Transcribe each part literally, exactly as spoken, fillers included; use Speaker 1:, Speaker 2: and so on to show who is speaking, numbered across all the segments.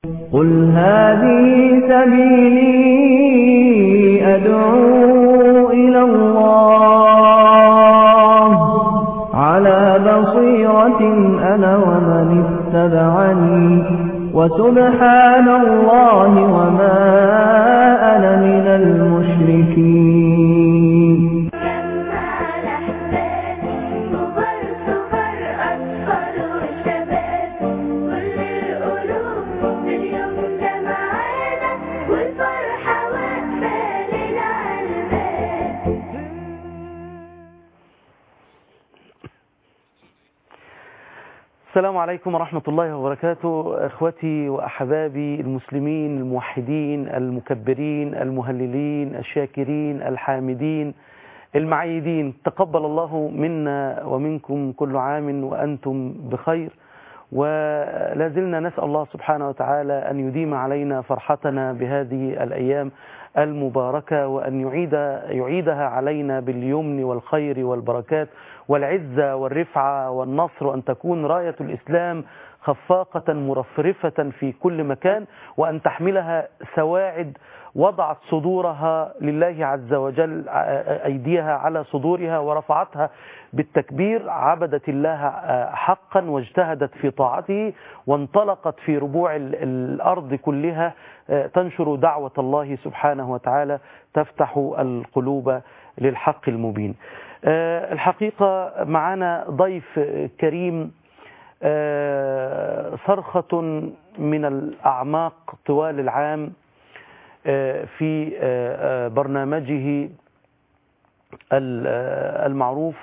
Speaker 1: قل هذه سبيلي أدعو إلى الله على بصيرة أنا ومن اتبعني وسبحان الله وما أنا من المشركين.
Speaker 2: السلام عليكم ورحمة الله وبركاته. إخوتي وأحبابي المسلمين الموحدين المكبرين المهللين الشاكرين الحامدين المعيدين، تقبل الله منا ومنكم كل عام وأنتم بخير. ولا زلنا نسأل الله سبحانه وتعالى أن يديم علينا فرحتنا بهذه الأيام المباركة، وأن يعيد يعيدها علينا باليمن والخير والبركات والعزة والرفعة والنصر، وأن تكون راية الإسلام خفاقة مرفرفة في كل مكان، وأن تحملها سواعد وضعت صدورها لله عز وجل، أيديها على صدورها ورفعتها بالتكبير، عبدت الله حقا واجتهدت في طاعته، وانطلقت في ربوع الأرض كلها تنشر دعوة الله سبحانه وتعالى، تفتح القلوب للحق المبين. الحقيقة معنا ضيف كريم، صرخة من الأعماق طوال العام في برنامجه المعروف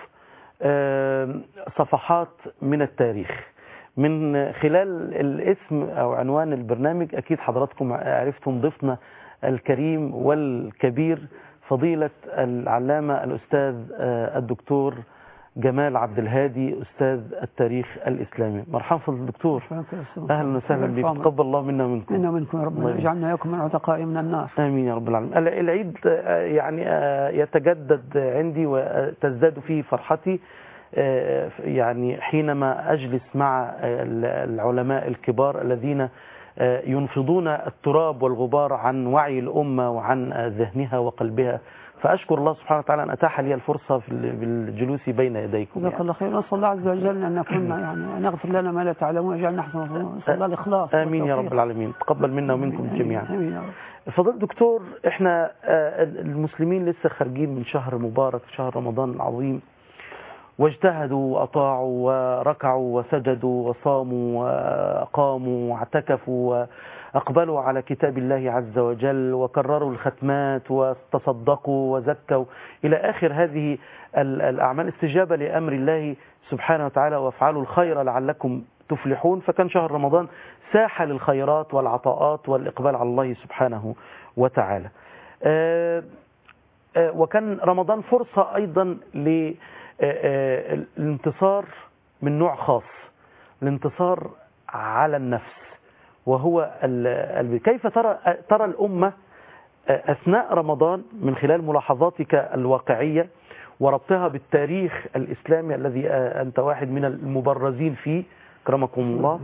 Speaker 2: صفحات من التاريخ. من خلال الاسم أو عنوان البرنامج أكيد حضراتكم عرفتم ضيفنا الكريم والكبير فضيلة العلامة الأستاذ الدكتور جمال عبد الهادي، أستاذ التاريخ الإسلامي. مرحبا فضل الدكتور، أهلا وسهلا بك، تقبل الله منا ومنكم.
Speaker 3: منا ومنكم يا رب، اجعلنا إياكم من عتقاء من النار.
Speaker 2: آمين يا رب العالمين. العيد يعني يتجدد عندي وتزداد فيه فرحتي، يعني حينما أجلس مع العلماء الكبار الذين ينفضون التراب والغبار عن وعي الأمة وعن ذهنها وقلبها، فأشكر الله سبحانه وتعالى أن أتاح لي الفرصة في بالجلوس بين يديكم.
Speaker 3: جزاك الله خير. نسأل الله عز وجل أن نكون يعني أن يغفر لنا ما لا تعلمون ويجعلنا نحن نسأل الله الإخلاص.
Speaker 2: آمين يا رب العالمين، تقبل منا ومنكم جميعا.
Speaker 3: آمين يا رب.
Speaker 2: فضل دكتور، إحنا المسلمين لسه خارجين من شهر مبارك، شهر رمضان العظيم، واجتهدوا وأطاعوا وركعوا وسجدوا وصاموا وقاموا واعتكفوا وأقبلوا على كتاب الله عز وجل وكرروا الختمات وتصدقوا وزكوا إلى آخر هذه الأعمال استجابة لأمر الله سبحانه وتعالى، وافعلوا الخير لعلكم تفلحون. فكان شهر رمضان ساحة للخيرات والعطاءات والإقبال على الله سبحانه وتعالى. وكان رمضان فرصة أيضا ل الانتصار من نوع خاص، الانتصار على النفس، وهو كيف ترى ترى الأمة أثناء رمضان من خلال ملاحظاتك الواقعية وربطها بالتاريخ الإسلامي الذي أنت واحد من المبرزين فيه كرمكم الله،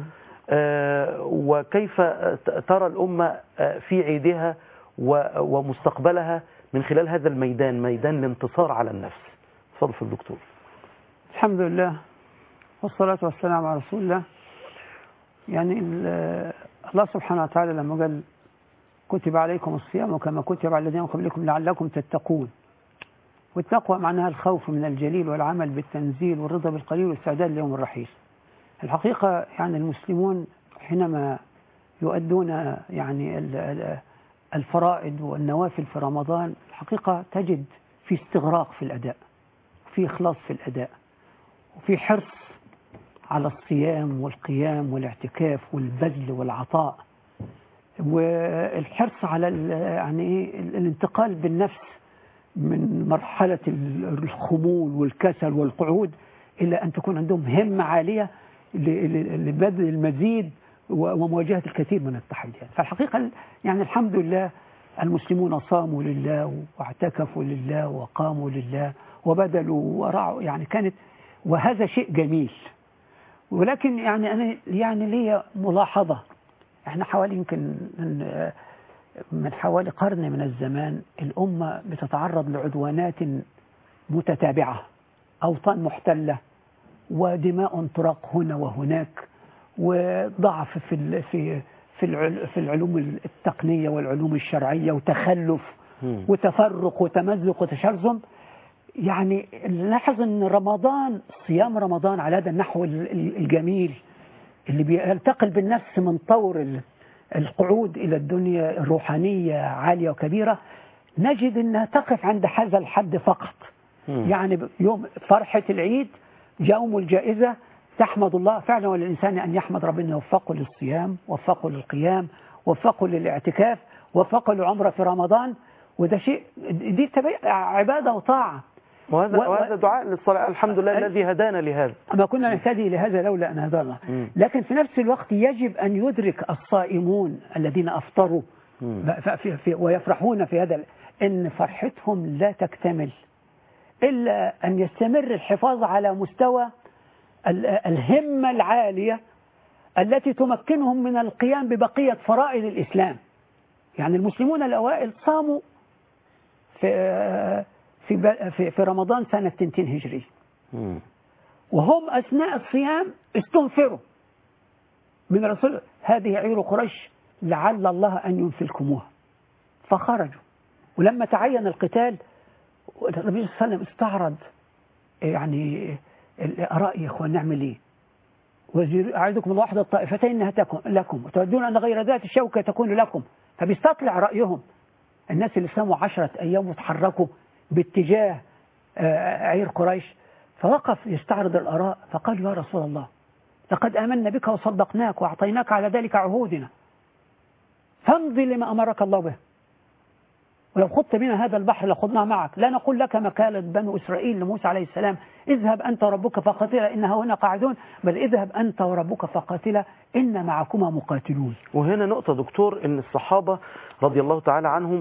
Speaker 2: وكيف ترى الأمة في عيدها ومستقبلها من خلال هذا الميدان، ميدان الانتصار على النفس. تفضل الدكتور.
Speaker 3: الحمد لله والصلاة والسلام على رسول الله. يعني الله سبحانه وتعالى لما قال كتب عليكم الصيام وكما كتب على الذين من قبلكم لعلكم تتقون، والتقوى معناها الخوف من الجليل والعمل بالتنزيل والرضا بالقليل والاستعداد ليوم الرحيل. الحقيقة يعني المسلمون حينما يؤدون يعني الفرائض والنوافل في رمضان الحقيقة تجد في استغراق في الأداء، في إخلاص في الأداء، وفي حرص على الصيام والقيام والاعتكاف والبذل والعطاء، والحرص على يعني الانتقال بالنفس من مرحلة الخمول والكسل والقعود إلى أن تكون عندهم همة عالية لبذل المزيد ومواجهة الكثير من التحديات. فالحقيقة يعني الحمد لله المسلمون صاموا لله واعتكفوا لله وقاموا لله وبذلوا ورعوا، يعني كانت، وهذا شيء جميل. ولكن يعني أنا يعني لي ملاحظة، احنا حوالي يمكن من, من حوالي قرن من الزمان الأمة بتتعرض لعدوانات متتابعة، أوطان محتلة ودماء تراق هنا وهناك، وضعف في في في العلوم التقنية والعلوم الشرعية، وتخلف وتفرق وتمزق وتشرذم. يعني نلاحظ ان رمضان، صيام رمضان على هذا النحو الجميل اللي بينتقل بالنفس من طور القعود إلى الدنيا الروحانية عالية وكبيرة، نجد أنها تقف عند هذا الحد فقط. يعني يوم فرحة العيد، يوم الجائزة، تحمد الله فعلا، وللإنسان أن يحمد ربنا وفقه للصيام، وفقه للقيام، وفقه للاعتكاف، وفقه للعمرة في رمضان. وده شيء، دي عبادة وطاعة،
Speaker 2: وهذا و... وهذا دعاء للصلاة. الحمد لله الذي هدانا لهذا.
Speaker 3: ما كنا نهتدي لهذا لولا أن هدانا. لكن في نفس الوقت يجب أن يدرك الصائمون الذين أفطروا في في ويفرحون في هذا أن فرحتهم لا تكتمل إلا أن يستمر الحفاظ على مستوى الهمة العالية التي تمكنهم من القيام ببقية فرائض الإسلام. يعني المسلمون الأوائل صاموا في في في في رمضان سنة اثنين هجري، وهم أثناء الصيام استنفروا من رسول هذه عير قريش لعل الله أن ينفلكموها، فخرجوا. ولما تعين القتال النبي صلى الله عليه وسلم استعرض يعني الآراء، يا إخوان نعمل إيه؟ أعيدكم الله واحدة الطائفتين أنها لكم وتودون أن غير ذات الشوكة تكون لكم. فبيستطلع رأيهم الناس اللي ساموا عشرة أيام وتحركوا باتجاه عير قريش، فوقف يستعرض الآراء فقال يا رسول الله لقد آمنا بك وصدقناك وأعطيناك على ذلك عهودنا، فامضي لما أمرك الله به، ولو خضت بنا هذا البحر لخضناه معك، لا نقول لك مكالة بنو إسرائيل لموسى عليه السلام اذهب أنت وربك فقاتلا إن هنا قاعدون، بل اذهب أنت وربك فقاتلا إن معكما مقاتلون.
Speaker 2: وهنا نقطة دكتور، إن الصحابة رضي الله تعالى عنهم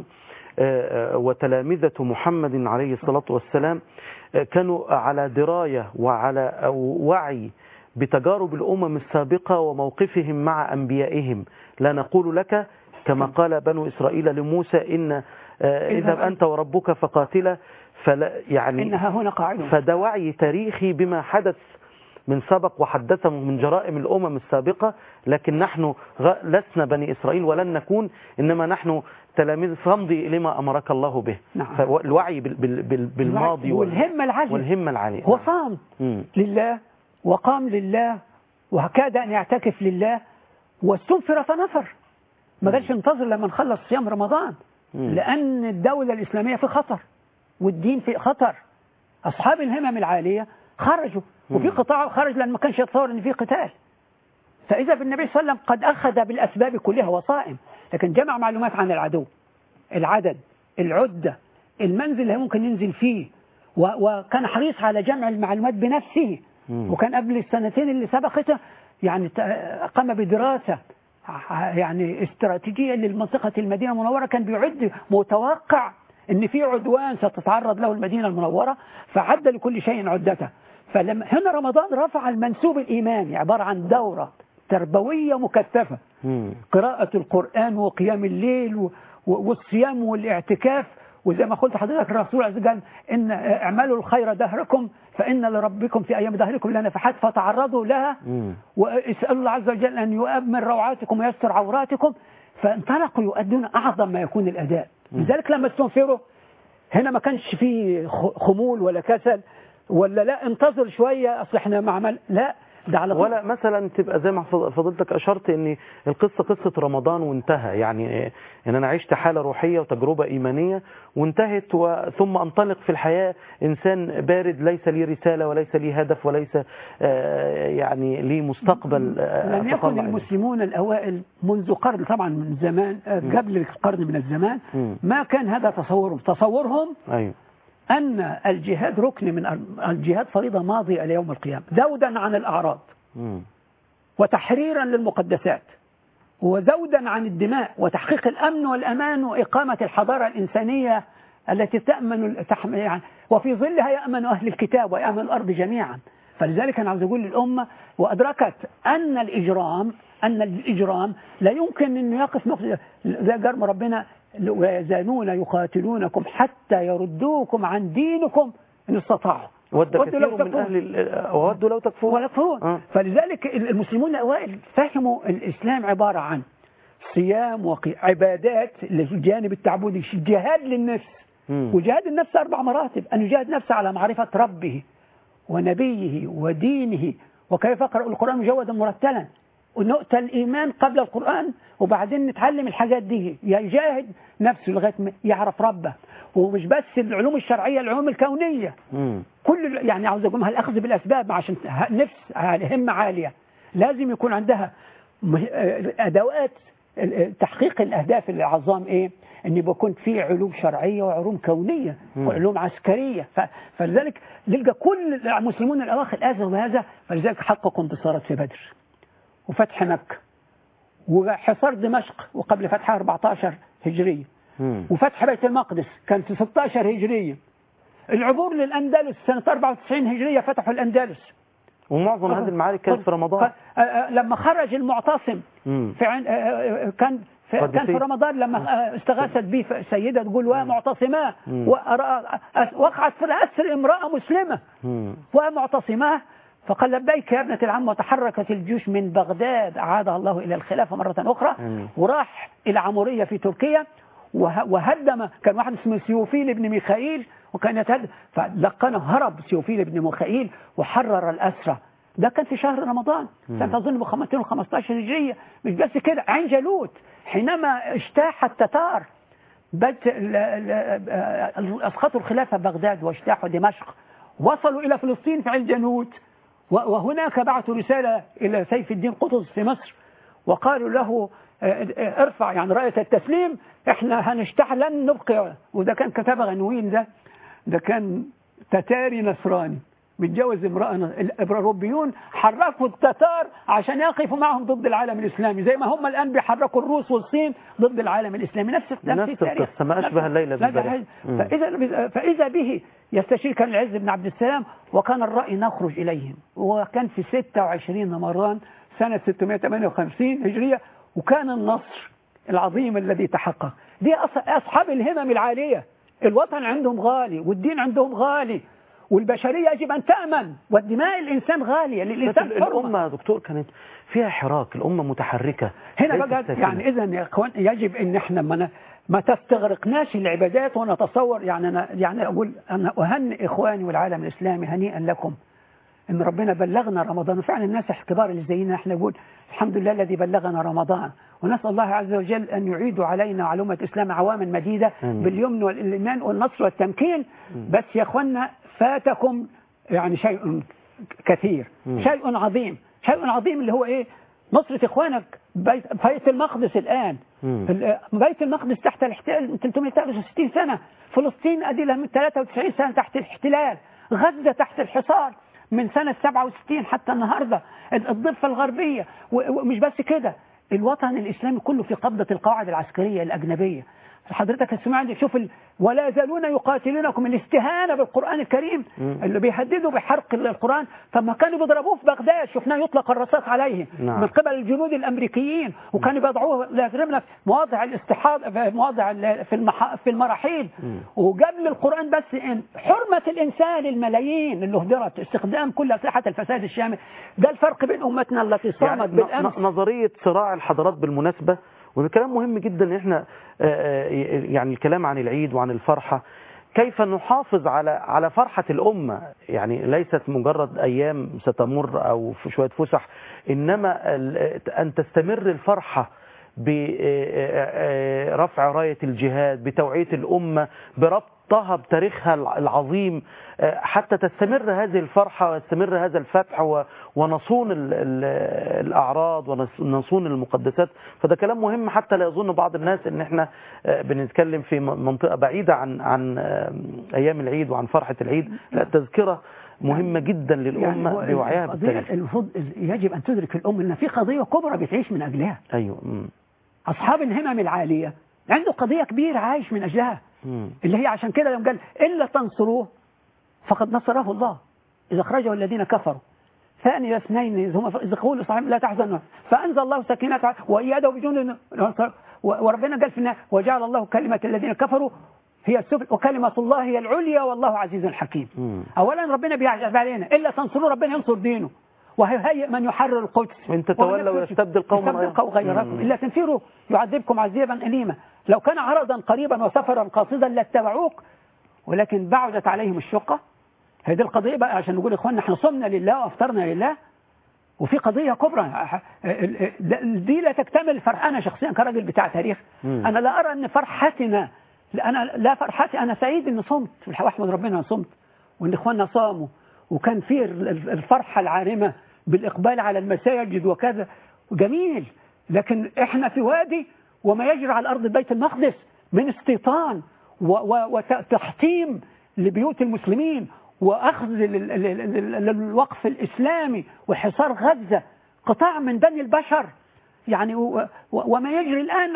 Speaker 2: وتلامذة محمد عليه الصلاة والسلام كانوا على دراية وعلى وعي بتجارب الأمم السابقة وموقفهم مع أنبيائهم. لا نقول لك كما قال بنو إسرائيل لموسى إن اذهب أنت وربك فقاتلا، فلا يعني
Speaker 3: إنها هنا قاعدة.
Speaker 2: فده وعي تاريخي بما حدث من سبق وحدثه من جرائم الأمم السابقة، لكن نحن لسنا بني إسرائيل ولن نكون، إنما نحن تلاميذ، فامضي لما أمرك الله به.
Speaker 3: نعم.
Speaker 2: فالوعي بالماضي
Speaker 3: والهمة العالية
Speaker 2: والهمة العالية.
Speaker 3: هو صام لله وقام لله وكاد أن يعتكف لله واستنفر فنفر، ما قالش انتظر لما نخلص صيام رمضان، مم. لأن الدولة الإسلامية في خطر والدين في خطر. أصحاب الهمم العالية خرجوا، وفي قطاع خرج لأن ما كانش يتصور أن في قتال. فإذا بالنبي صلى الله عليه وسلم قد أخذ بالأسباب كلها وصائم، لكن جمع معلومات عن العدو، العدد، العدة، المنزل اللي ممكن ينزل فيه، وكان حريص على جمع المعلومات بنفسه. مم. وكان قبل السنتين اللي سبقته يعني قام بدراسة يعني استراتيجية للمنطقة المدينة المنورة، كان بيعد متوقع ان في عدوان ستتعرض له المدينة المنورة، فعد لكل شيء عدته. فلما هنا رمضان رفع المنسوب الإيماني، عبارة عن دورة تربوية مكثفة، قراءة القرآن وقيام الليل والصيام والاعتكاف. وزي ما قلت حضرتك الرسول عز وجل إن اعملوا الخير دهركم فإن لربكم في أيام دهركم لنفحات فتعرضوا لها، واسألوا الله عز وجل أن يؤمن روعاتكم ويستر عوراتكم. فانطلقوا يؤدون أعظم ما يكون الأداء. لذلك لما استنفروا هنا ما كانش فيه خمول ولا كسل ولا لا انتظر شوية أصل احنا معمل، لا ده على طول.
Speaker 2: ولا مثلا تبقى زي ما فضلتك أشرت ان القصة قصة رمضان وانتهى، يعني ان انا عشت حالة روحية وتجربة إيمانية وانتهت، ثم انطلق في الحياة إنسان بارد ليس لي رسالة وليس لي هدف وليس يعني لي مستقبل.
Speaker 3: لم يكن المسلمون الأوائل منذ قرن، طبعا من زمان قبل القرن من الزمان ما كان هذا تصورهم. تصورهم
Speaker 2: أيوه
Speaker 3: أن الجهاد ركن من الجهاد، فريضة ماضية إلى يوم القيامة، ذودا عن الأعراض وتحريرا للمقدسات وذودا عن الدماء وتحقيق الأمن والأمان وإقامة الحضارة الإنسانية التي تأمن يعني وفي ظلها يأمن أهل الكتاب ويأمن الأرض جميعا. فلذلك أنا عاوز أقول للأمة وأدركت أن الإجرام أن الإجرام لا يمكن أن يقف مقصد زي جرم ربنا ويزالون يقاتلونكم حتى يردوكم عن دينكم إن استطاعوا.
Speaker 2: ود كثير من أهل ودوا لو تكفرون
Speaker 3: ولا تكفرون. آه. فلذلك المسلمون الأوائل فهموا الإسلام عبارة عن صيام وعبادات للجانب التعبدي، جهاد للنفس. م. وجهاد النفس أربع مراتب: أن يجاهد نفسه على معرفة ربه ونبيه ودينه وكيف يقرأ القرآن مجودا مرتلا، ونؤتى الإيمان قبل القرآن وبعدين نتعلم الحاجات دي، يجاهد نفسه لغاية ما يعرف ربه. ومش بس العلوم الشرعية، العلوم الكونية. مم. كل يعني عاوز أقولها الأخذ بالأسباب عشان نفس همة عالية لازم يكون عندها أدوات تحقيق الأهداف العظام. إيه؟ أن يكون في علوم شرعية وعلوم كونية مم. وعلوم عسكرية. فلذلك نلقى كل المسلمون الأواخر آذوا بهذا، فلذلك حققوا انتصارات في بدر وفتح مكة وحصار دمشق وقبل فتحها أربعة عشر هجرية، وفتح بيت المقدس كان في ستة عشر هجرية، العبور للأندلس سنة أربعة وتسعين هجرية فتحوا الأندلس،
Speaker 2: ومعظم هذه المعارك كانت في رمضان.
Speaker 3: لما خرج المعتصم في عن كان في كان في رمضان لما استغاثت به سيدة تقول ومعتصماه وقعت في الأسر امرأة مسلمة ومعتصماه، فقال لبيك يا ابنة العم، وتحركت الجيوش من بغداد أعادها الله إلى الخلافة مرة أخرى، وراح إلى عمورية في تركيا وهدم. كان واحد اسمه سيوفيل بن ميخائيل وكان يتهدم، فلقنه هرب سيوفيل بن ميخائيل وحرر الأسرى. ده كان في شهر رمضان سنة أظن ب مئتين وخمسة عشر هجرية. مش بس كده، عين جالوت حينما اجتاح التتار بت... أسقطوا الخلافة بغداد واجتاحوا دمشق، وصلوا إلى فلسطين في عين جالوت، وهناك بعثوا رسالة إلى سيف الدين قطز في مصر وقالوا له ارفع يعني راية التسليم، احنا هنجتاح لن نبقي. وده كان كتاب غنوين، ده ده كان تتاري نصراني متجوز امرأة. الأوروبيون حركوا التتار عشان يقفوا معهم ضد العالم الإسلامي زي ما هم الآن بيحركوا الروس والصين ضد العالم الإسلامي. نفس
Speaker 2: نفس القصة، ما أشبه الليلة بالبارحة.
Speaker 3: فإذا فإذا به يستشير كان العز بن عبد السلام، وكان الرأي نخرج إليهم، وكان في ستة وعشرين رمضان سنة ستمئة وثمانية وخمسين هجرية، وكان النصر العظيم الذي تحقق. دي أصحاب الهمم العالية، الوطن عندهم غالي والدين عندهم غالي والبشرية يجب أن تأمن، والدماء الإنسان غالية للإنسان.
Speaker 2: الأمة يا دكتور كانت فيها حراك، الأمة متحركة
Speaker 3: هنا بقى. يعني إذن يا إخوان يجب أن احنا ما ما تستغرقناش العبادات ونتصور. يعني أنا يعني أقول أنا أهنئ إخواني والعالم الإسلامي هنيئا لكم إن ربنا بلغنا رمضان. وفعلا الناس الكبار اللي زينا احنا نقول الحمد لله الذي بلغنا رمضان، ونسأل الله عز وجل أن يعيد علينا علومة الإسلام عواما مديدة باليمن والإيمان والنصر والتمكين. بس يا أخوانا فاتكم يعني شيء كثير، شيء عظيم، شيء عظيم اللي هو إيه؟ نصرة إخوانك بيت, بيت المقدس الآن. بيت المقدس تحت الاحتلال ثلاثمئة وثلاثة وستين سنة، فلسطين أدلة من ثلاثة وتسعين سنة تحت الاحتلال، غزة تحت الحصار من سنة سبعة وستين حتى النهاردة، الضفة الغربية. ومش بس كده، الوطن الإسلامي كله في قبضة القواعد العسكرية الأجنبية. حضرتك السماع دي شوف ال... ولا يزالون يقاتلونكم، الاستهانة بالقرآن الكريم مم. اللي بيهددوا بحرق القرآن. طب ما كانوا بيضربوه في بغداد، شفناه يطلق الرصاص عليه نعم. من قبل الجنود الأمريكيين، وكانوا بيضعوه لا في مواضع الاستحاضة، في مواضع في المح... في المراحيل. وقبل القرآن بس إن حرمة الإنسان الملايين اللي هدرت، استخدام كل أسلحة الفساد الشامل. ده الفرق بين أمتنا التي صامت يعني بالأمس.
Speaker 2: نظرية صراع الحضارات بالمناسبة، وده كلام مهم جدا ان احنا يعني الكلام عن العيد وعن الفرحة، كيف نحافظ على على فرحة الأمة. يعني ليست مجرد أيام ستمر أو في شوية فسح، إنما أن تستمر الفرحة برفع راية الجهاد، بتوعية الأمة، بربطها بتاريخها العظيم، حتى تستمر هذه الفرحة ويستمر هذا الفتح ونصون الأعراض ونصون المقدسات. فده كلام مهم، حتى لا يظن بعض الناس ان احنا بنتكلم في منطقة بعيدة عن عن أيام العيد وعن فرحة العيد. لا، التذكرة مهمة جدا للأمة يعني بوعيها بالتاريخ.
Speaker 3: المفروض يجب أن تدرك الأمة أن في قضية كبرى بتعيش من أجلها.
Speaker 2: أيوة. مم.
Speaker 3: أصحاب الهمم العالية عنده قضية كبيرة عايش من أجلها، مم. اللي هي عشان كده يوم قال إلا تنصروه فقد نصره الله. إذا أخرجه الذين كفروا ثاني اثنين إذ هم إذ قولوا صحيح لا تحزنوا فأنزل الله سكينته وإياده بجند وربنا قال في النهاية وجعل الله كلمة الذين كفروا هي السفل وكلمة الله هي العليا والله عزيز حكيم. أولا ربنا بيعجب علينا إلا تنصروا ربنا ينصر دينه وهيئ من يحرر القدس
Speaker 2: وإن تتولوا يستبدل قوما
Speaker 3: غيركم إلا تنفروا يعذبكم عذابا أليما. لو كان عرضا قريبا وسفرا قاصدا لاتبعوك ولكن بعدت عليهم الشقة. هذه القضية بقى عشان نقول إخواننا احنا صمنا لله وافطرنا لله وفي قضية كبرى دي لا تكتمل فرح. أنا شخصيا كراجل بتاع تاريخ أنا لا أرى أن فرحتنا أنا لا فرحتي أنا سعيد أن صمت وأحمد ربنا صمت وأن إخواننا صاموا وكان فيه الفرحة العارمة بالإقبال على المساجد وكذا جميل. لكن إحنا في وادي وما يجري على الأرض بيت المقدس من استيطان وتحطيم لبيوت المسلمين وأخذ للوقف الإسلامي وحصار غزة قطاع من دم البشر يعني وما يجري الآن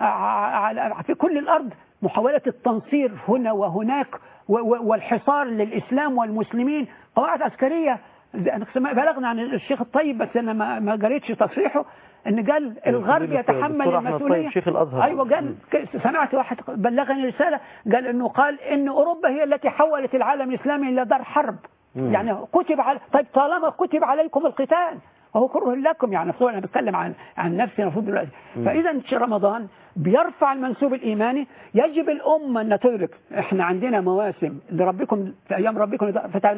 Speaker 3: في كل الأرض محاولة التنصير هنا وهناك والحصار للإسلام والمسلمين قواعد عسكرية. بلغنا عن الشيخ الطيب بس أنا ما قريتش تصريحه أن قال الغرب يتحمل المسؤولية.
Speaker 2: الشيخ الأزهر
Speaker 3: أيوة قال سمعت واحد بلغني رسالة قال أنه قال أن أوروبا هي التي حولت العالم الإسلامي إلى دار حرب. مم. يعني كتب على طيب طالما كتب عليكم القتال وهو كره لكم يعني أنا بتكلم عن عن نفسي المفروض دلوقتي. فإذا رمضان بيرفع المنسوب الإيماني يجب الأمة أن تدرك إحنا عندنا مواسم لربكم في أيام ربكم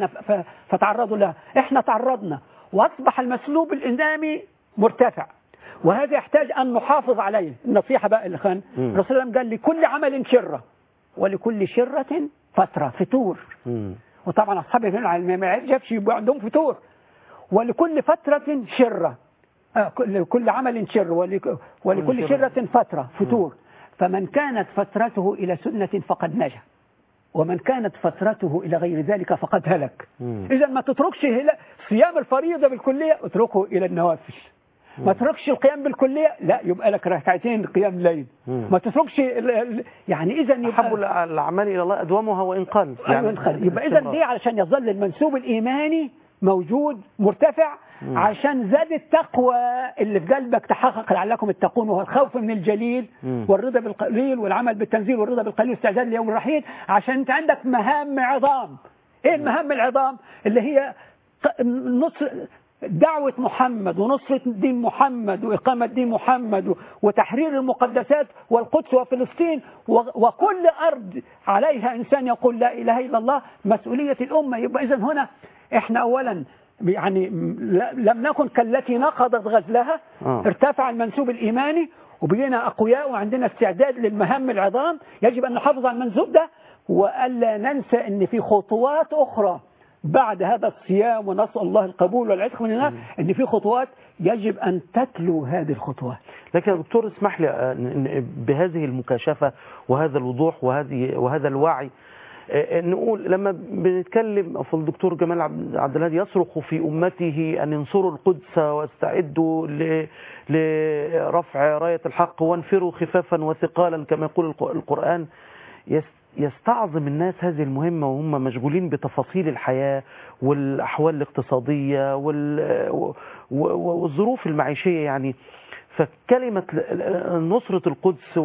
Speaker 3: فتعرضوا لها. إحنا تعرضنا وأصبح المسلوب الإسلامي مرتفع وهذا يحتاج أن نحافظ عليه. النصيحة بقى اللي خان الرسول الله قال لكل عمل شرة ولكل شرة فترة فتور. مم. وطبعا أصحاب العلم ما يعرفش يبقى عندهم فتور ولكل فترة شرة آه لكل عمل شر ولكل شرة فترة فتور. فمن كانت فترته إلى سنة فقد نجا ومن كانت فترته إلى غير ذلك فقد هلك. إذا ما تتركش صيام الفريضة بالكلية اتركه إلى النوافل. ما تتركش القيام بالكلية لا يبقى لك ركعتين قيام الليل. ما تتركش يعني إذا يبقى
Speaker 2: أحب الأعمال إلى الله أدومها وإن قل
Speaker 3: يعني يبقى إذا دي علشان يظل المنسوب الإيماني موجود مرتفع مم. عشان زاد التقوى اللي في قلبك تحقق لعلكم التقون وهو الخوف من الجليل مم. والرضا بالقليل والعمل بالتنزيل والرضا بالقليل واستعداد ليوم الرحيل عشان انت عندك مهام عظام. ايه المهام العظام اللي هي نصر دعوة محمد ونصرة دين محمد وإقامة دين محمد وتحرير المقدسات والقدس وفلسطين وكل أرض عليها إنسان يقول لا إله إلا الله مسؤولية الأمة. يبقى إذن هنا إحنا أولا يعني لم نكن كالتي نقضت غزلها آه. ارتفع المنسوب الإيماني وبقينا أقوياء وعندنا استعداد للمهام العظام. يجب أن نحافظ على المنسوب ده وألا ننسى أن في خطوات أخرى بعد هذا الصيام ونسأل الله القبول والعتق من النار أن في خطوات يجب أن تتلو هذه الخطوات.
Speaker 2: لكن يا دكتور اسمح لي بهذه المكاشفة وهذا الوضوح وهذه وهذا الوعي نقول لما بنتكلم في الدكتور جمال عبد الهادي يصرخ في أمته أن ينصروا القدس واستعدوا لرفع راية الحق وانفروا خفافا وثقالا كما يقول القرآن. يستعظم الناس هذه المهمة وهم مشغولين بتفاصيل الحياة والأحوال الاقتصادية والظروف المعيشية يعني. فكلمة نصرة القدس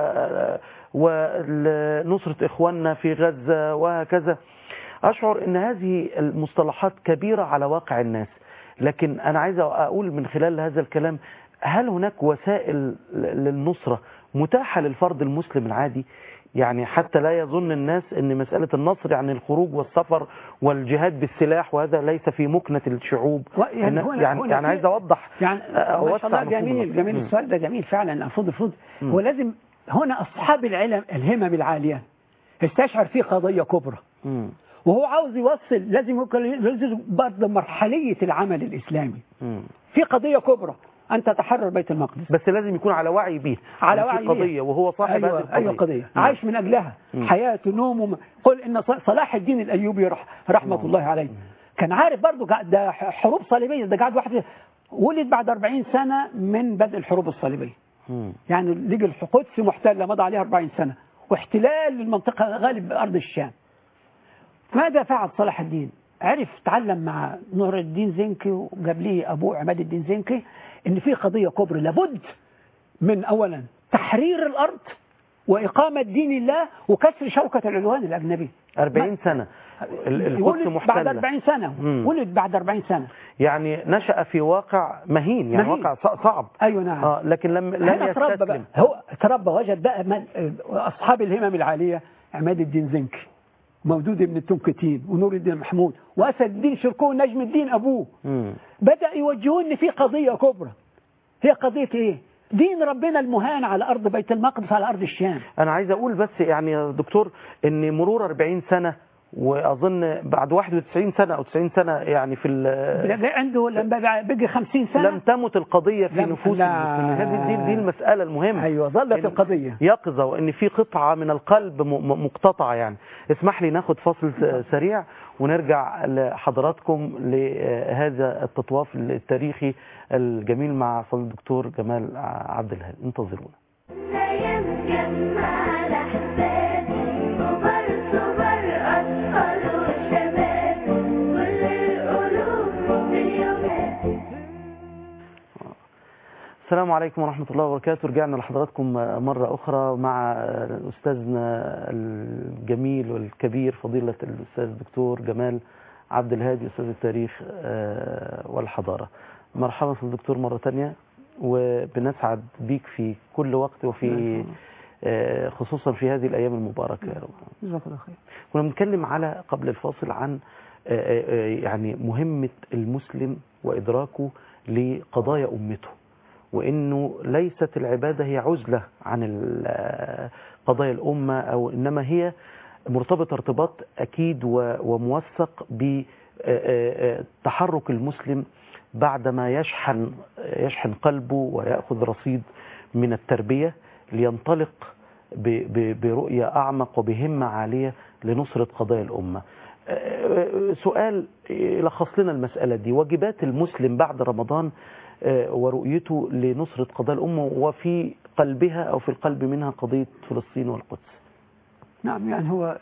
Speaker 2: ونصرة إخواننا في غزة وهكذا أشعر أن هذه المصطلحات كبيرة على واقع الناس. لكن أنا عايز أقول من خلال هذا الكلام هل هناك وسائل للنصرة متاحة للفرد المسلم العادي؟ يعني حتى لا يظن الناس أن مسألة النصر يعني الخروج والسفر والجهاد بالسلاح وهذا ليس في مكنة الشعوب. يعني هنا يعني, هنا يعني عايز أوضح
Speaker 3: يعني أوسع جميل جميل السؤال ده جميل فعلا. المفروض المفروض هو لازم هنا أصحاب العلم الهمم العالية استشعر فيه قضية كبرى م. وهو عاوز يوصل لازم يوصل برضه مرحلية العمل الإسلامي م. في قضية كبرى أن تتحرر بيت المقدس
Speaker 2: بس لازم يكون على وعي به
Speaker 3: على وعي
Speaker 2: قضية وهو صاحب
Speaker 3: أيوة
Speaker 2: هذه القضية
Speaker 3: أيوة قضية م. عايش من أجلها م. حياته نومه. قل إن صلاح الدين الأيوبي رحمة م. الله عليه كان عارف برضه ده حروب صليبية. ده قاعد واحد ولد بعد أربعين سنة من بدء الحروب الصليبية م. يعني لقى القدس محتلة مضى عليها أربعين سنة واحتلال للمنطقة غالب أرض الشام. ماذا فعل صلاح الدين؟ عرف تعلم مع نور الدين زنكي وجاب ليه أبوه عماد الدين زنكي إن في قضية كبرى لابد من أولا تحرير الأرض وإقامة دين الله وكسر شوكة العدوان الأجنبي.
Speaker 2: أربعين سنة القدس محتلة
Speaker 3: بعد أربعين سنة مم. ولد بعد أربعين سنة،
Speaker 2: يعني نشأ في واقع مهين، يعني مهين. واقع صعب.
Speaker 3: أيوة نعم.
Speaker 2: آه لكن لم لم يستسلم.
Speaker 3: هو تربى وجد بقى أصحاب الهمم العالية عماد الدين زنكي، مودود بن التنكتين، ونور الدين محمود، وأسد الدين شركون، نجم الدين أبوه. مم. بدأ يوجهون إن في قضية كبرى. هي قضية إيه؟ دين ربنا المهان على أرض بيت المقدس، على أرض الشام.
Speaker 2: أنا عايز أقول بس يعني يا دكتور إن مرور أربعين سنة، وأظن بعد واحد وتسعين سنة أو تسعين سنة يعني في
Speaker 3: عنده لما بقي خمسين سنة
Speaker 2: لم تمت القضية في نفوس المسلمين. هذه دي, دي المسألة المهمة.
Speaker 3: أيوة ظلت القضية
Speaker 2: يقظة، وإن في قطعة من القلب مقتطعة. يعني اسمح لي ناخد فاصل سريع ونرجع لحضراتكم لهذا التطواف التاريخي الجميل مع فضل الدكتور جمال عبد الهادي. انتظرونا. السلام عليكم ورحمة الله وبركاته. رجعنا لحضراتكم مرة أخرى مع أستاذنا الجميل والكبير فضيلة الأستاذ الدكتور جمال عبد الهادي، أستاذ التاريخ والحضارة. مرحبا في الدكتور مرة تانية، وبنسعد بيك في كل وقت، وفي خصوصا في هذه الأيام المباركة.
Speaker 3: جزاك الله خير.
Speaker 2: كنا بنتكلم على قبل الفاصل عن يعني مهمة المسلم وإدراكه لقضايا أمته، وإنه ليست العبادة هي عزلة عن قضايا الأمة، أو إنما هي مرتبطة ارتباط أكيد وموثق بتحرك المسلم بعدما يشحن يشحن قلبه ويأخذ رصيد من التربية لينطلق برؤية أعمق وبهمة عالية لنصرة قضايا الأمة. سؤال يلخص لنا المسألة دي: واجبات المسلم بعد رمضان ورؤيته لنصرة قضايا الأمة، وفي قلبها أو في القلب منها قضية فلسطين والقدس.
Speaker 3: نعم، يعني هو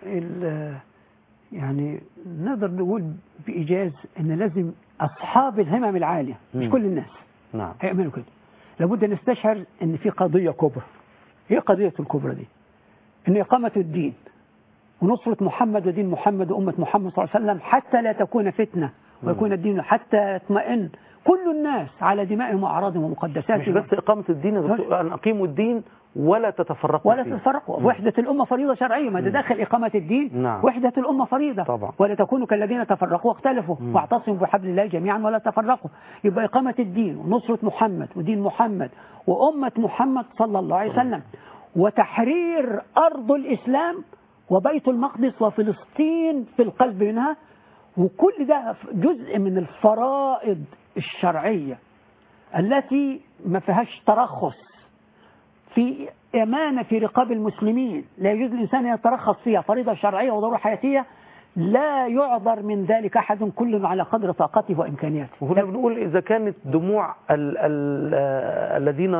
Speaker 3: يعني نقدر نقول بإيجاز أن لازم أصحاب الهمم العالية، مش كل الناس
Speaker 2: نعم
Speaker 3: هيعملوا كده، لابد نستشعر أن في قضية كبرى. هي قضية الكبرى دي أن إقامة الدين ونصرة محمد ودين محمد وأمة محمد صلى الله عليه وسلم، حتى لا تكون فتنة ويكون الدين، حتى يطمئن كل الناس على دمائهم وأعراضهم ومقدساتهم.
Speaker 2: مش بس إقامة الدين، أن أقيموا الدين ولا تتفرقوا
Speaker 3: ولا تتفرقوا. وحدة الأمة فريضة شرعية، ما ده داخل إقامة الدين.
Speaker 2: نعم.
Speaker 3: وحدة الأمة فريضة
Speaker 2: طبعا.
Speaker 3: ولا تكونوا كالذين تفرقوا واختلفوا واعتصموا بحبل الله جميعا ولا تفرقوا. يبقى إقامة الدين ونصرة محمد ودين محمد وأمة محمد صلى الله عليه وسلم، وتحرير أرض الإسلام وبيت المقدس وفلسطين في القلب منها، وكل ده جزء من الفرائض الشرعية التي ما فيهاش ترخص، في أمانة في رقاب المسلمين، لا يجوز الإنسان يترخص فيها، فريضة شرعية وضرورة حياتية، لا يعذر من ذلك أحد، كل على قدر طاقته وإمكانياته.
Speaker 2: وهنا بنقول إذا كانت دموع ال ال الذين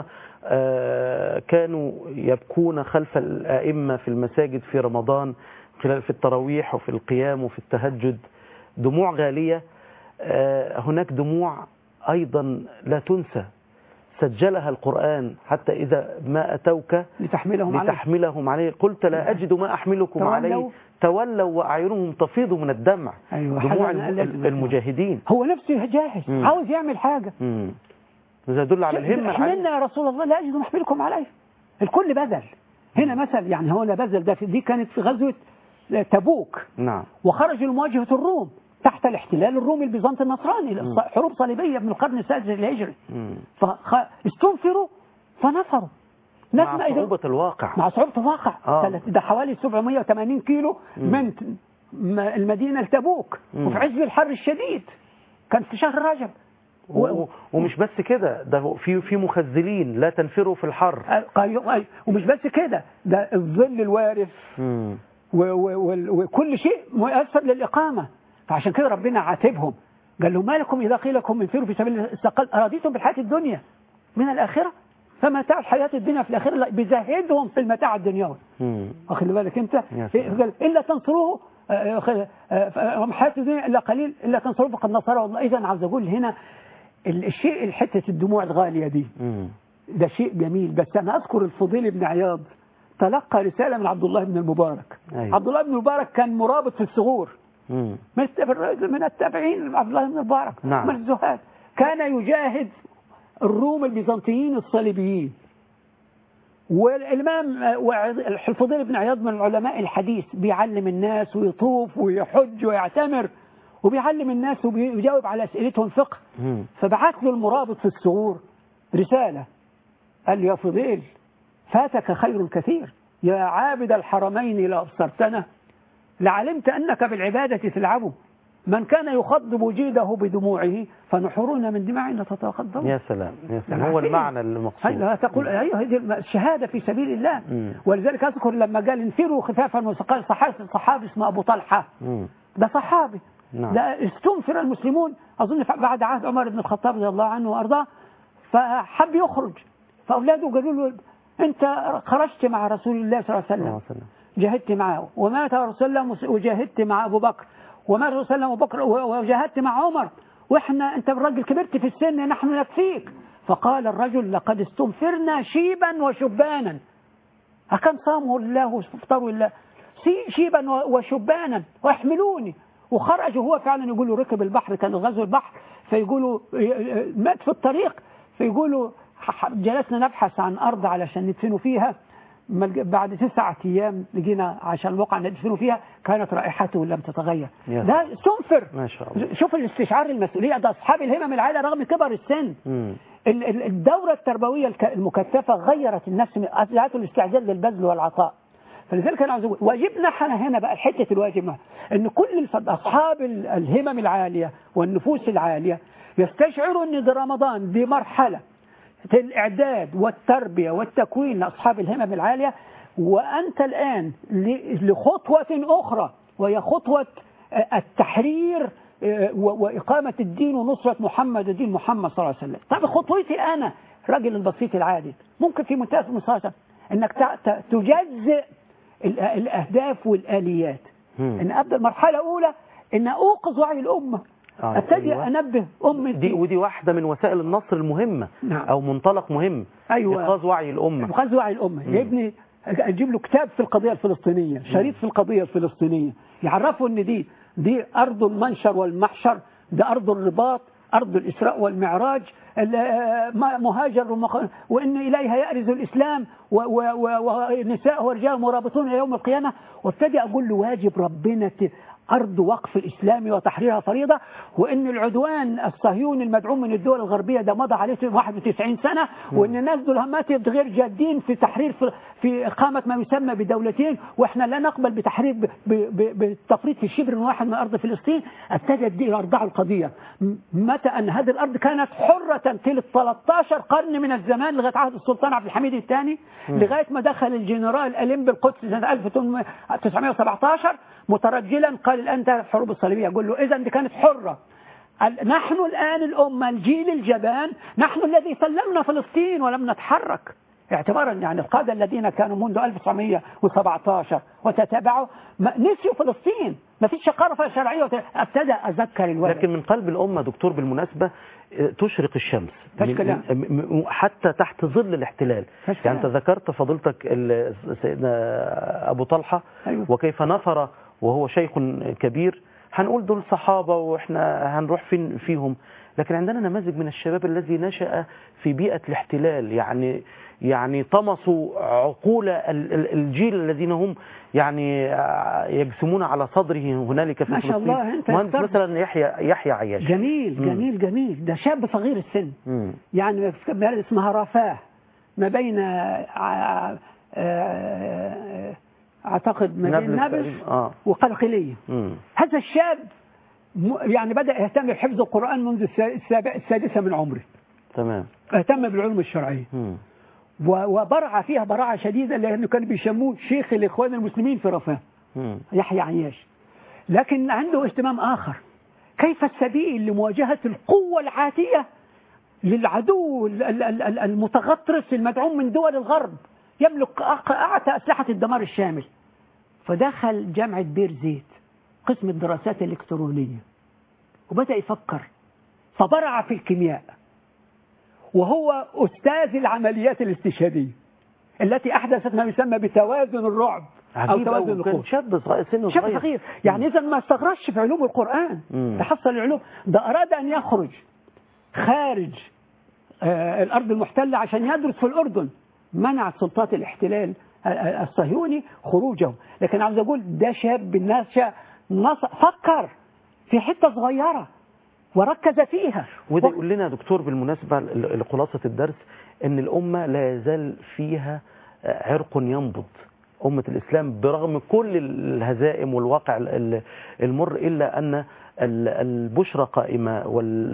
Speaker 2: كانوا يبكون خلف الأئمة في المساجد في رمضان خلال في التراويح وفي القيام وفي التهجد دموع غالية، هناك دموع أيضا لا تنسى سجلها القرآن، حتى إذا ما أتوك
Speaker 3: لتحملهم,
Speaker 2: لتحملهم عليه قلت لا أجد ما أحملكم تولوا عليه تولوا وأعينهم تفيض من الدمع.
Speaker 3: أيوة،
Speaker 2: دموع المجاهدين.
Speaker 3: هو نفسه جاهز، مم. عاوز يعمل حاجة.
Speaker 2: مم. هذا يدل على الهمة.
Speaker 3: احملنا يا رسول الله لا أجد ما أحملكم عليه. الكل بذل. هنا مثل، يعني هو لا بذل، ده دي كانت في غزوة تبوك.
Speaker 2: نعم.
Speaker 3: وخرجوا لمواجهة الروم تحت الاحتلال الرومي البيزنطي النصراني، حروب صليبية من القرن السادس الهجري، فاستنفروا فنفروا
Speaker 2: مع صعوبة الواقع
Speaker 3: مع صعوبة الواقع
Speaker 2: آه.
Speaker 3: ده حوالي سبعمائة وثمانين كيلو مم. من المدينة لتبوك، وفي عز الحر الشديد، كان في شهر رجب.
Speaker 2: و... ومش بس كده، ده في في مخزلين لا تنفروا في الحر.
Speaker 3: ومش بس كده، ده الظل الوارف و... و... وكل شيء مؤثر للإقامة. فعشان كده ربنا عاتبهم، قال لهم: ما لكم إذا قيل لكم انفروا في سبيل الله استقل أراديتم بالحياة الدنيا من الآخرة فمتاع الحياة الدنيا في الآخرة بيزهدهم في المتاع الدنيوي. واخد بالك أنت؟ قال: إلا تنصروه وما حياة الدنيا إلا قليل إلا كان صروف قد نصره والله. إذا عاوز أقول هنا الشيء الحتة الدموع الغالية دي ده شيء جميل. بس أنا أذكر الفضيل بن عياض تلقى رسالة من عبد الله بن المبارك. أيوة. عبد الله بن المبارك كان مرابط في الثغور من التابعين. عبد الله بن المبارك
Speaker 2: نعم.
Speaker 3: من الزهاد كان يجاهد الروم البيزنطيين الصليبيين. والإمام الفضيل بن عياض من علماء الحديث بيعلم الناس ويطوف ويحج ويعتمر وبيعلم الناس وبيجاوب على أسئلتهم فقه. فبعث له المرابط في الثغور رسالة قال له يا فضيل فاتك خير كثير يا عابد الحرمين لا أبصرتنا لعلمت أنك بالعبادة تلعبه من كان يخضب جيده بدموعه فنحورنا من دماعنا تتقدم.
Speaker 2: يا سلام يا سلام هو المعنى المقصود.
Speaker 3: أيوة تقول أيوة هذه الشهادة في سبيل الله. مم. ولذلك أذكر لما قال انفروا خفافا وثقال صحابي صحابي اسمه أبو طلحة. مم. ده صحابي. نعم. ده استنفر المسلمون أظن بعد عهد عمر بن الخطاب رضي الله عنه وأرضاه فحب يخرج فأولاده قالوا له أنت خرجت مع رسول الله صلى الله عليه وسلم جاهدت معه ومات رسول الله وجاهدت مع أبو بكر ومات رسول الله أبو بكر وجاهدت مع عمر وإحنا أنت الرجل كبرت في السن نحن نكفيك. فقال الرجل لقد استنفرنا شيبا وشبانا أكم صامه الله وافطروا الله شيبا وشبانا واحملوني. وخرج وهو فعلا يقولوا ركب البحر كان غزو البحر فيقولوا مات في الطريق فيقولوا جلسنا نبحث عن أرض علشان ندفنوا فيها بعد تسعة أيام لقينا عشان الواقع ندفنوا فيها كانت رائحته لم تتغير. ده استنفر.
Speaker 2: ما شاء الله.
Speaker 3: شوف الاستشعار المسؤولية ده أصحاب الهمم العالية رغم كبر السن. مم. الدورة التربوية المكثفة غيرت النفس من ذات الاستعداد للبذل والعطاء. فلذلك أنا عاوز أقول واجبنا احنا هنا بقى الحتة الواجب إن كل أصحاب الهمم العالية والنفوس العالية يستشعروا إن ده رمضان دي مرحلة الإعداد والتربية والتكوين لأصحاب الهمم العالية وأنت الآن لخطوة أخرى وهي خطوة التحرير وإقامة الدين ونصرة محمد ودين محمد صلى الله عليه وسلم. طب خطوتي أنا الرجل البسيط العادي ممكن في منتهى المساعدة أنك تجزئ الأهداف والآليات. إن أبدأ المرحلة الأولى أن أوقظ وعي الأمة. آه ابتدي أيوة. أنبه أمتي
Speaker 2: دي ودي واحدة من وسائل النصر المهمة. نعم. أو منطلق مهم.
Speaker 3: أيوة.
Speaker 2: إيقاظ وعي الأمة.
Speaker 3: إيقاظ وعي الأمة. يا ابني أجيب له كتاب في القضية الفلسطينية شريط في القضية الفلسطينية يعرفوا أن دي دي أرض المنشر والمحشر ده أرض الرباط أرض الإسراء والمعراج مهاجر وإن إليها يأرز الإسلام ونساء ورجال مرابطون يوم القيامة. وابتدي أقول له واجب ربنا أرض وقف الإسلامي وتحريرها فريضة وإن العدوان الصهيوني المدعوم من الدول الغربية ده مضى عليه واحد وتسعين سنة وإن الناس دول همات غير جادين في تحرير في, في إقامة ما يسمى بدولتين وإحنا لا نقبل بتحرير بالتفريط في شبر واحد من أرض فلسطين. ابتدت أرضع القضية متى أن هذه الأرض كانت حرة في ثلاثة عشر قرن من الزمان لغاية عهد السلطان عبد الحميد الثاني لغاية ما دخل الجنرال أليم بالقدس سنة ألف وتسعمائة وسبعة عشر مترجلا قال الآن انتهت الحروب الصليبية. أقول له إذا دي كانت حرة. نحن الآن الأمة الجيل الجبان نحن الذي سلمنا فلسطين ولم نتحرك اعتبارا يعني القادة الذين كانوا منذ ألف وتسعمائة وسبعة عشر وتتابعوا نسيوا فلسطين ما فيش شقارة شرعية. ابتدى أذكر الولد.
Speaker 2: لكن من قلب الأمة دكتور بالمناسبة تشرق الشمس من حتى تحت ظل الاحتلال. يعني أنت ذكرت فضيلتك سيدنا أبو طلحة. أيوه. وكيف نفر وهو شيخ كبير هنقول دول صحابة وإحنا هنروح فين فيهم. لكن عندنا نماذج من الشباب الذي نشأ في بيئة الاحتلال يعني يعني طمسوا عقول الجيل الذين هم يعني يجسمون على صدره هنالك في فلسطين. ما شاء الله. أنت مهندس مثلا يحيى يحيى عياش.
Speaker 3: جميل مم. جميل جميل ده شاب صغير السن. مم. يعني اسمها رفاه ما بين أعتقد ما بين نابلس آه. وقلقلية. مم. هذا الشاب يعني بدأ يهتم بحفظ القرآن منذ السادسة من عمره.
Speaker 2: تمام.
Speaker 3: اهتم بالعلوم الشرعية. مم. وبرع فيها براعة شديدة لأنه كان بيسموه شيخ الإخوان المسلمين في رفاه. مم. يحيى عياش. لكن عنده اهتمام آخر كيف السبيل لمواجهة القوة العاتية للعدو المتغطرس المدعوم من دول الغرب يملك أعتى أسلحة الدمار الشامل. فدخل جامعة بير زيت قسم الدراسات الإلكترونية وبدأ يفكر، فبرع في الكيمياء، وهو أستاذ العمليات الاستشهادية التي أحدثت ما يسمى بتوازن الرعب أو توازن القوة.
Speaker 2: شاب صغير، سنه
Speaker 3: شاب
Speaker 2: صغير،
Speaker 3: صغير. يعني إذا ما استغرش في علوم القرآن، تحصل العلوم ده. أراد أن يخرج خارج آه الأرض المحتلة عشان يدرس في الأردن، منعت سلطات الاحتلال الصهيوني خروجه. لكن عاوز أقول ده شاب الناس فكر في حتة صغيرة وركز فيها.
Speaker 2: وده يقول لنا دكتور بالمناسبة لخلاصة الدرس ان الأمة لا يزال فيها عرق ينبض، أمة الإسلام برغم كل الهزائم والواقع المر، إلا أن البشرى قائمة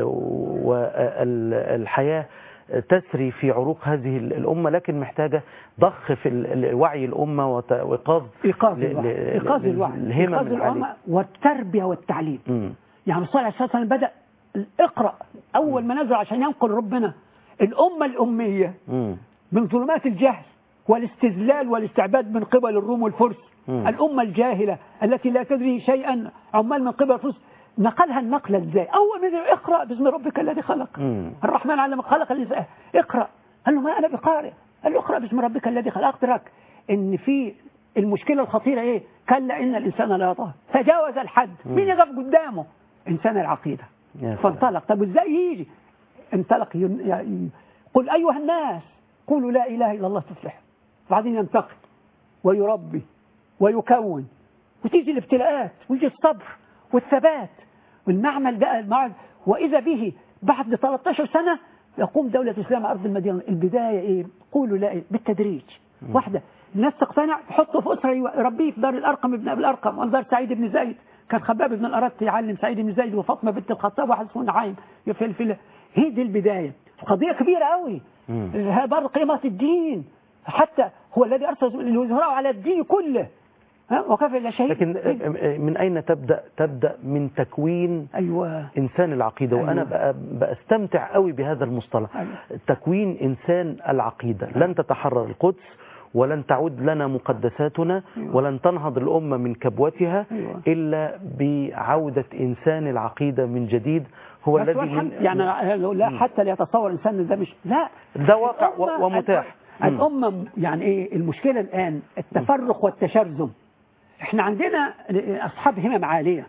Speaker 2: والحياة تسري في عروق هذه الأمة، لكن محتاجة ضخ في وعي الأمة وإيقاظ
Speaker 3: إيقاظ الوعي، إيقاظ الوعي، إيقاظ الأمة والتربية والتعليم. م. يعني صلى الله عليه وسلم بدأ اقرأ أول ما نزل عشان ينقل ربنا الأمة الأمية م. من ظلمات الجهل والاستذلال والاستعباد من قبل الروم والفرس. م. الأمة الجاهلة التي لا تدري شيئا عمال من قبل الفرس، نقلها النقلة ازاي؟ أول ما اقرأ باسم ربك الذي خلق. م. الرحمن علم خلق الإنسان، اقرأ. قال له ما أنا بقارئ. قال له اقرأ باسم ربك الذي خلق. أدرك إن في المشكلة الخطيرة إيه؟ كلا إن الإنسان لا يطغى، تجاوز الحد. م. مين يقف قدامه؟ إنسان العقيدة. فانطلق. طب ازاي يجي؟ انطلق ين... قل أيها الناس قولوا لا إله إلا الله تفلحوا. بعدين ينتقل ويربي ويكون، وتيجي الابتلاءات ويجي الصبر والثبات والمعمل بقى المعمل. وإذا به بعد ثلاثة عشر سنة يقوم دولة الإسلام على أرض المدينة. البداية إيه؟ قولوا لا إيه؟ بالتدريج. م. واحدة الناس تقتنع، تحطه في أسرة يربيه في دار الأرقم ابن أبي الأرقم وأنظار سعيد بن زيد. كان خباب بن الأرت يعلم سعيد بن زيد وفاطمة بنت الخطاب واحد اسمه نعيم يفلفل. هي دي البداية. قضية كبيرة قوي. هذا قيمة الدين، حتى هو الذي أرسل الوزراء على الدين كله. وكفى إلا شهيد.
Speaker 2: لكن من أين تبدأ؟ تبدأ من تكوين
Speaker 3: أيوة. إنسان
Speaker 2: العقيدة. أيوة. وأنا بأستمتع قوي بهذا المصطلح. أيوة. تكوين إنسان العقيدة. أيوة. لن تتحرر القدس ولن تعود لنا مقدساتنا. أيوة. ولن تنهض الأمة من كبوتها. أيوة. إلا بعودة إنسان العقيدة من جديد. هو الذي من
Speaker 3: يعني لا حتى ليتصور إنسان ده مش لا
Speaker 2: ده واقع ومتاح.
Speaker 3: الأمة يعني إيه المشكلة الآن؟ التفرق والتشرذم. إحنا عندنا أصحاب همم عالية،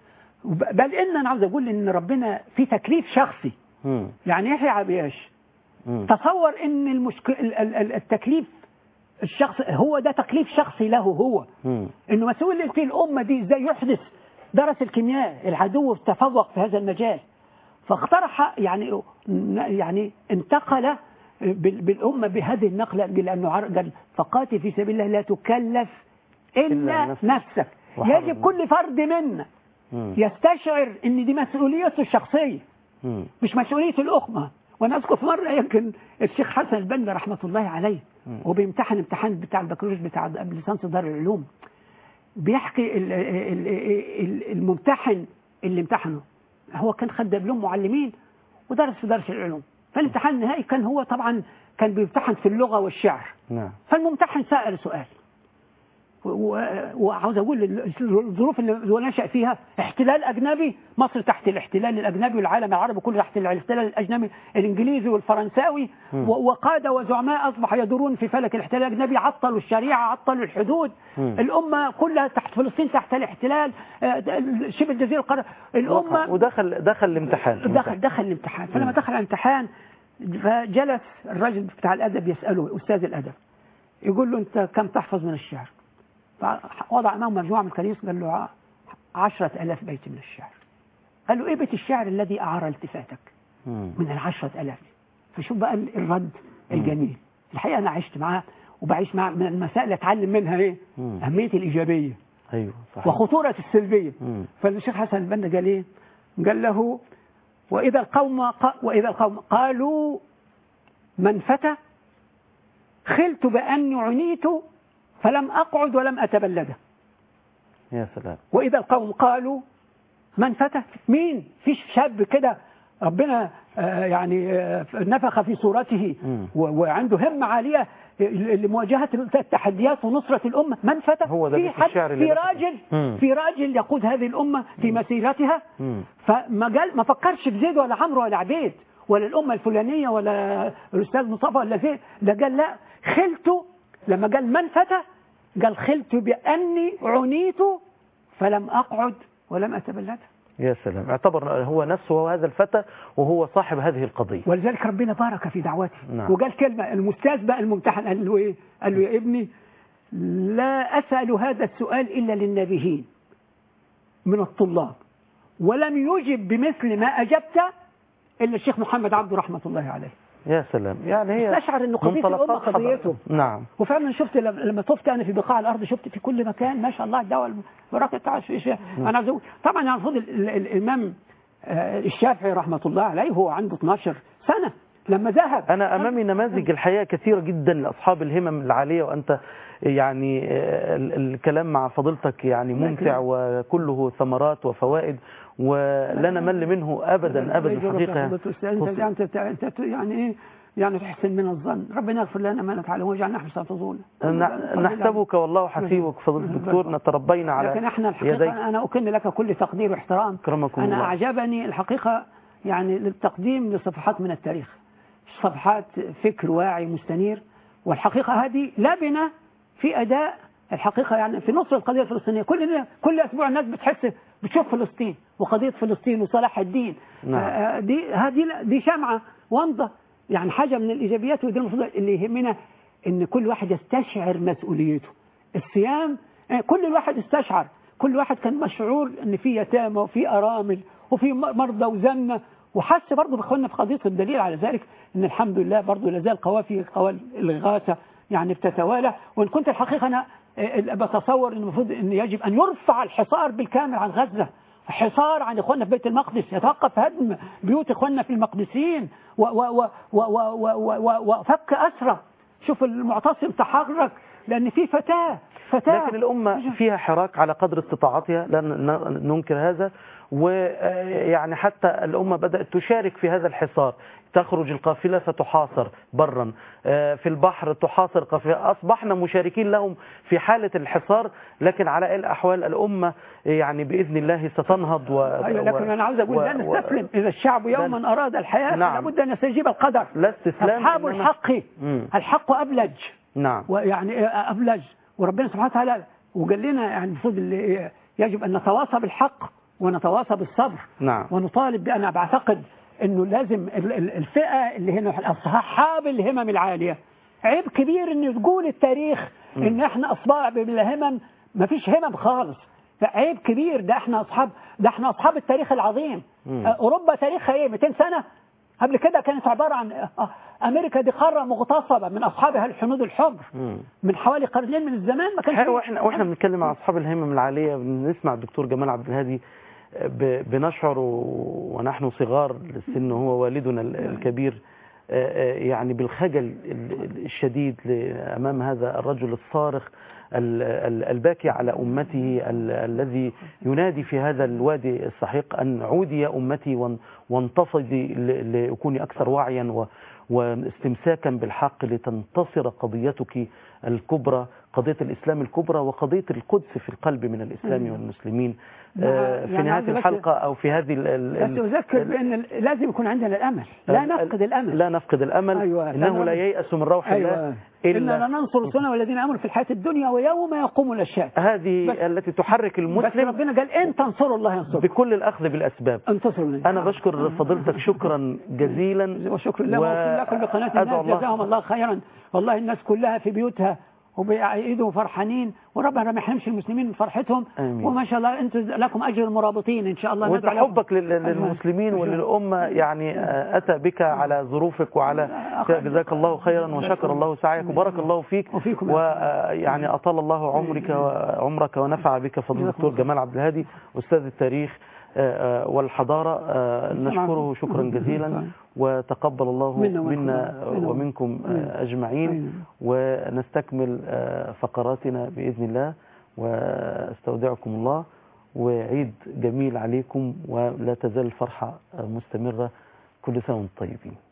Speaker 3: بل إن أنا عاوز أقول إن ربنا في تكليف شخصي. م. يعني يحيى عبياش تصور إن المشكلة التكليف الشخص هو ده تكليف شخصي له هو. م. إنه مسؤول الأمة دي إزاي يحدث. درس الكيمياء، العدو تفوق في هذا المجال، فاقترح يعني يعني انتقل بالأمة بهذه النقلة، لأنه قال فقاتل في سبيل الله لا تكلف إلا نفسك, نفسك. يجب كل فرد منا يستشعر إن دي مسؤوليته الشخصية، م. مش مسؤولية الأمة. وأنا أذكر في مرة يمكن الشيخ حسن البنا رحمة الله عليه وبيمتحن امتحان بتاع البكالوريوس بتاع ليسانس دار العلوم، بيحكي الممتحن اللي امتحنه هو كان خد دبلوم معلمين ودرس في درس العلوم، فالامتحان النهائي كان هو طبعا كان بيمتحن في اللغة والشعر. نعم. فالممتحن سأل سؤال، وعاوز أقول الظروف اللي نشأ فيها احتلال أجنبي، مصر تحت الاحتلال الأجنبي والعالم العربي كله تحت الاحتلال الأجنبي الإنجليزي والفرنساوي، وقادة وزعماء أصبحوا يدورون في فلك الاحتلال الأجنبي، عطلوا الشريعة، عطلوا الحدود. م. الأمة كلها تحت فلسطين تحت الاحتلال، شبه الجزيرة القارة الأمة.
Speaker 2: ودخل دخل الامتحان
Speaker 3: دخل دخل الامتحان فلما دخل الامتحان فجلس الرجل بتاع الأدب يسأله أستاذ الأدب، يقول له أنت كم تحفظ من الشعر؟ وضع أمامه مجموعة من الكريس، قال له عشرة ألاف بيت من الشعر. قال له إيه بيت الشعر الذي أعار التفاتك من العشرة ألاف؟ فشوف بقى الرد الجميل. الحقيقة أنا عشت معاه وبعيش معاه، من المسائل أتعلم منها إيه؟ أهمية الإيجابية.
Speaker 2: أيوة صحيح.
Speaker 3: وخطورة السلبية. فالشيخ حسن البنا قال إيه؟ قال له وإذا القوم وإذا القوم قالوا من فتى خلت بأني عنيت فلم أقعد ولم أتبلده.
Speaker 2: يا سلام.
Speaker 3: وإذا القوم قالوا من فتى، مين؟ فيش شاب كده ربنا يعني نفخ في صورته وعنده همة عالية لمواجهة التحديات ونصرة الأمة، من فتح في حد في راجل في راجل يقود هذه الأمة في مسيرتها. فما قال ما فكرش في زيد ولا عمرو ولا عبيد ولا الأمة الفلانية ولا الأستاذ مصطفى ولا زيد، ده قال لا، خلت لما قال من فتح قال خلت بأني عنيت فلم أقعد ولم أتبلد.
Speaker 2: يا سلام، اعتبر هو نفسه هو هذا الفتى وهو صاحب هذه القضية،
Speaker 3: ولذلك ربنا بارك في دعوته.
Speaker 2: نعم.
Speaker 3: وقال كلمة المستاذ بقى الممتحن قال له إيه؟ قال له يا ابني لا أسأل هذا السؤال إلا للنبيين من الطلاب، ولم يجب بمثل ما أجبت إلا الشيخ محمد عبده رحمة الله عليه.
Speaker 2: يا سلام، يعني هي
Speaker 3: استشعر ان قضيه الامه قضيته.
Speaker 2: نعم.
Speaker 3: وفعلا شفت لما طفت انا في بقاع الارض، شفت في كل مكان ما شاء الله الدواء البركه بتاع انا عايز طبعا يعني المفروض الامام الشافعي رحمه الله عليه هو عنده اثناشر سنه لما ذهب.
Speaker 2: انا امامي نماذج الحقيقه كثيره جدا لاصحاب الهمم العاليه، وانت يعني الكلام مع فضيلتك يعني ممتع وكله ثمرات وفوائد ولا نمل منه ابدا ابدا حقيقه.
Speaker 3: انت انت يعني ايه يعني تحسن من الظن، ربنا يغفر لنا ما نفعله ويجعلنا احسن تظن.
Speaker 2: نحسبك والله حسيبك فضيلة الدكتور، نتربينا على
Speaker 3: لكن احنا الحقيقه يديك. انا اكن لك كل تقدير واحترام.
Speaker 2: كرمكم
Speaker 3: انا
Speaker 2: الله.
Speaker 3: اعجبني الحقيقه يعني للتقديم لصفحات من التاريخ، صفحات فكر واعي مستنير، والحقيقه هذه لبنه في اداء الحقيقه يعني في نصر القضيه الفلسطينيه. كل كل اسبوع الناس بتحس بتشوف فلسطين وقضيه فلسطين وصلاح الدين. نعم. دي هذه دي شمعه ومضه يعني حاجه من الايجابيات، ودي المفروض اللي يهمنا ان كل واحد يستشعر مسؤوليته. الصيام كل الواحد استشعر، كل واحد كان مشعور ان في يتامى وفي ارامل وفي مرضى وزنه، وحس برضه باخواننا في قضيه. الدليل على ذلك ان الحمد لله برضه لا زال قوافي قوال الغاثه يعني بتتوالى. وان كنت الحقيقه انا بتصور ان المفروض ان يجب ان يرفع الحصار بالكامل عن غزه، حصار عن اخواننا في بيت المقدس، يتوقف هدم بيوت اخواننا في المقدسين وفك اسرى. شوف المعتصم تحرك لان في فتاه فتاه
Speaker 2: لكن الامه فيها حراك على قدر استطاعتها، لا ننكر هذا، ويعني حتى الامه بدات تشارك في هذا الحصار، تخرج القافلة فتحاصر برا، في البحر تحاصر قافلة، أصبحنا مشاركين لهم في حالة الحصار. لكن على أي الأحوال الأمة يعني بإذن الله ستنهض و...
Speaker 3: أيوة لكن أنا عاوز أقول لا نستسلم. إذا الشعب يوما أراد الحياة نعم. لابد أن يستجيب القدر.
Speaker 2: لا استسلام.
Speaker 3: أصحاب الحق مم. الحق أبلج
Speaker 2: نعم.
Speaker 3: ويعني أبلج، وربنا سبحانه وتعالى وقال لنا يعني المفروض يجب أن نتواصى بالحق ونتواصى بالصبر
Speaker 2: نعم.
Speaker 3: ونطالب بأن بعتقد انه لازم الفئه اللي هنا اصحاب الهمم العاليه، عيب كبير ان تقول التاريخ م. ان احنا اصحاب الهمم، ما فيش همم خالص، عيب كبير. ده احنا اصحاب ده احنا اصحاب التاريخ العظيم. م. اوروبا تاريخها ايه؟ مئتين سنه قبل كده كانت عباره عن امريكا دي قاره مغتصبه من اصحابها الحنود الحمر م. من حوالي قرنين من الزمان. ما كانش
Speaker 2: واحنا واحنا بنتكلم عن اصحاب الهمم العاليه بنسمع الدكتور جمال عبد الهادي بنشعر ونحن صغار السن، هو والدنا الكبير، يعني بالخجل الشديد أمام هذا الرجل الصارخ الباكي على أمته الذي ينادي في هذا الوادي السحيق أن عودي يا أمتي وانتفضي لأكوني أكثر وعيا واستمساكا بالحق لتنتصر قضيتك الكبرى، قضية الإسلام الكبرى وقضية القدس في القلب من الإسلام والمسلمين. في يعني نهاية الحلقة أو في هذه
Speaker 3: بس أذكر بأن لازم يكون عندنا الأمل، لا نفقد الأمل
Speaker 2: لا نفقد الأمل. أيوة. إنه لا ييأس من روح
Speaker 3: أيوة.
Speaker 2: الله
Speaker 3: إلا إننا ننصر رسلنا والذين آمنوا في الحياة الدنيا ويوم يقوم الأشهاد.
Speaker 2: هذه التي تحرك المسلم.
Speaker 3: بس ربنا قال إن تنصروا الله ينصركم
Speaker 2: بكل الأخذ بالأسباب.
Speaker 3: انتصروا.
Speaker 2: أنا بشكر فضيلتك شكرا جزيلا
Speaker 3: وشكرا لله وشكرا لكم بقناة الناس، جزاهم الله خيرا. والله الناس كلها في بيوتها وبيعيدوا فرحانين، وربنا ما يحرمش المسلمين من فرحتهم. آمين. وما شاء الله انتم لكم اجر المرابطين ان شاء الله.
Speaker 2: وانت حبك للمسلمين وللامه يعني اتى بك على ظروفك وعلى جزاك الله خيرا وشكر الله سعيك وبارك الله فيك، ويعني اطال الله عمرك وعمرك ونفع بك فضيلة الدكتور جمال عبد الهادي استاذ التاريخ والحضارة. نشكره شكرا جزيلا وتقبل الله منا ومنكم أجمعين، ونستكمل فقراتنا بإذن الله، واستودعكم الله، وعيد جميل عليكم، ولا تزال الفرحة مستمرة كل سنة وانتم طيبين.